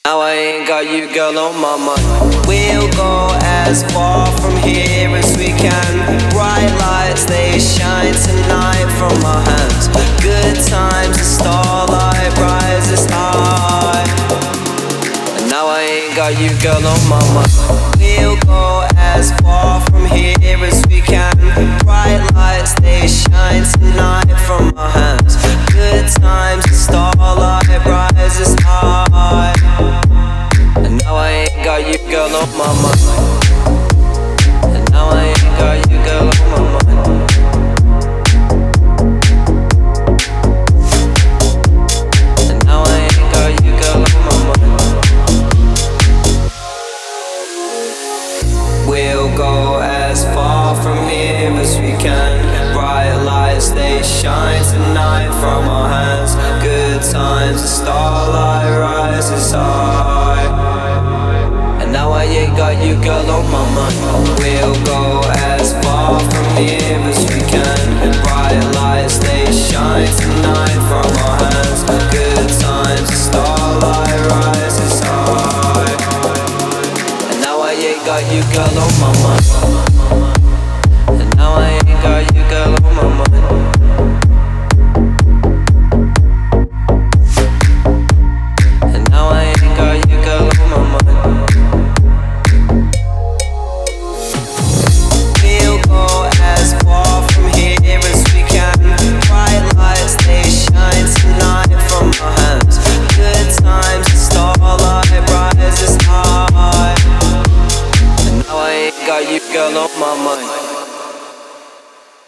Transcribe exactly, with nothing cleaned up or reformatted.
Now I ain't got you, girl, on my mind. We'll go as far from here as we can. Bright lights, they shine tonight from our hands. Good times, the starlight rises high. And now I ain't got you, girl, on my mind. We'll go as far from here as we can. Bright lights, they shine tonight from our hands. Good times, the starlight rises high. And now I ain't got you, girl, on my mind. And now I ain't got you, girl, on my mind. And now I ain't got you, girl, on my mind. We'll go as far from here as we can. Bright lights, they shine tonight from our hands. Good times, the starlight rises high. Now I ain't got you, girl, on my mind. We'll go as far from here as we can. Bright lights, they shine tonight from our hands.